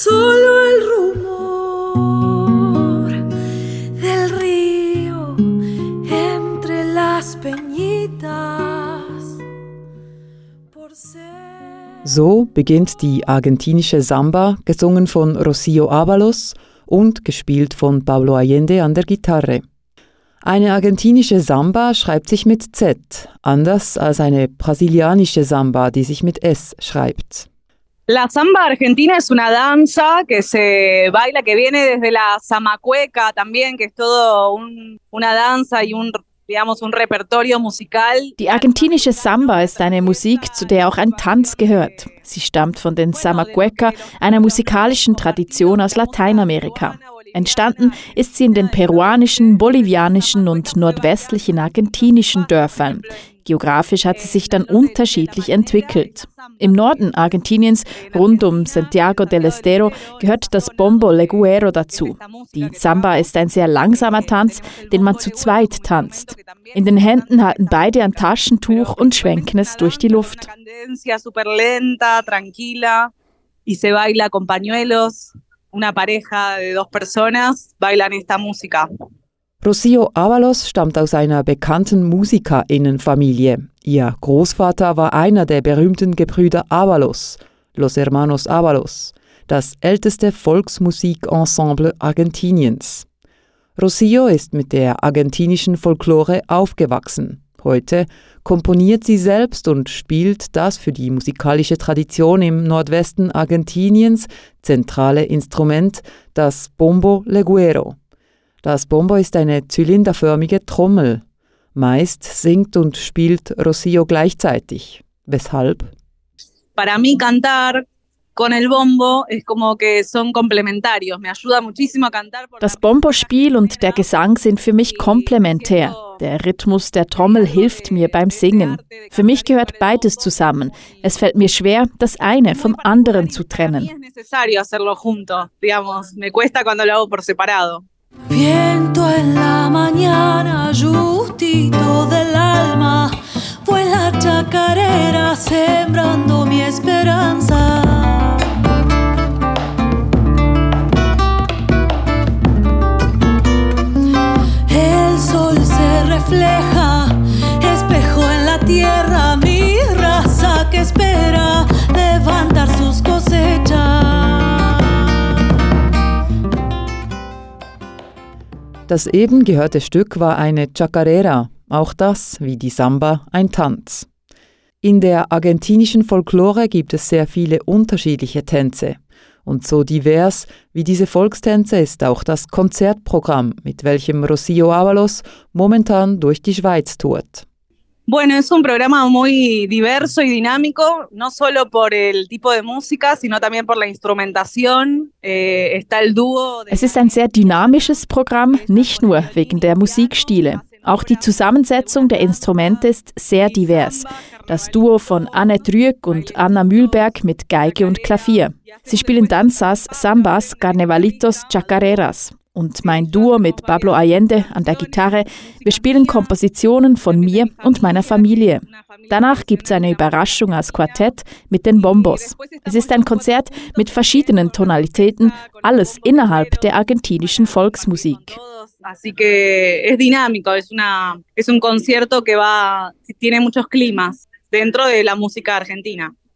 solo el rumor del río entre las peñitas. So beginnt die argentinische Samba, gesungen von Rocío Ábalos und gespielt von Pablo Allende an der Gitarre. Eine argentinische Samba schreibt sich mit Z, anders als eine brasilianische Samba, die sich mit S schreibt. La samba argentina es una danza que se baila, que viene desde la zamacueca también, que es todo una danza y un repertorio musical. Die argentinische Samba ist eine Musik, zu der auch ein Tanz gehört. Sie stammt von den Zamacueca, einer musikalischen Tradition aus Lateinamerika. Entstanden ist sie in den peruanischen, bolivianischen und nordwestlichen argentinischen Dörfern. Geografisch hat sie sich dann unterschiedlich entwickelt. Im Norden Argentiniens, rund um Santiago del Estero, gehört das Bombo Leguero dazu. Die Samba ist ein sehr langsamer Tanz, den man zu zweit tanzt. In den Händen halten beide ein Taschentuch und schwenken es durch die Luft. Una pareja de 2 personas bailan esta música. Rocío Ábalos stammt aus einer bekannten MusikerInnenfamilie. Ihr Großvater war einer der berühmten Gebrüder Ábalos, Los Hermanos Ábalos, das älteste Volksmusikensemble Argentiniens. Rocío ist mit der argentinischen Folklore aufgewachsen. Heute komponiert sie selbst und spielt das für die musikalische Tradition im Nordwesten Argentiniens zentrale Instrument, das Bombo Leguero. Das Bombo ist eine zylinderförmige Trommel. Meist singt und spielt Rocío gleichzeitig. Weshalb? Para mí cantar con el bombo es como que son complementarios. Me ayuda muchísimo a cantar. Das Bombospiel und der Gesang sind für mich komplementär. Der Rhythmus der Trommel hilft mir beim Singen. Für mich gehört beides zusammen. Es fällt mir schwer, das eine vom anderen zu trennen. Viento en la mañana, justito del alma, fue la chacarera sembrando mi esperanza. El sol se refleja, espejo en la tierra, mi raza que espera levantar sus cosechas. Das eben gehörte Stück war eine Chacarera, auch das, wie die Samba, ein Tanz. In der argentinischen Folklore gibt es sehr viele unterschiedliche Tänze. Und so divers wie diese Volkstänze ist auch das Konzertprogramm, mit welchem Rocío Ábalos momentan durch die Schweiz tourt. Bueno, es un programa muy diverso y dinámico, no solo por el tipo de música, sino también por la instrumentación. Está el dúo. Es ist ein sehr dynamisches Programm, nicht nur wegen der Musikstile. Auch die Zusammensetzung der Instrumente ist sehr divers. Das Duo von Annette Rüegg und Anna Mühlberg mit Geige und Klavier. Sie spielen Danzas, Sambas, Carnevalitos, Chacareras. Und mein Duo mit Pablo Allende an der Gitarre, wir spielen Kompositionen von mir und meiner Familie. Danach gibt es eine Überraschung als Quartett mit den Bombos. Es ist ein Konzert mit verschiedenen Tonalitäten, alles innerhalb der argentinischen Volksmusik. Así que es dinámico, es un concierto que tiene muchos climas dentro de la música argentina.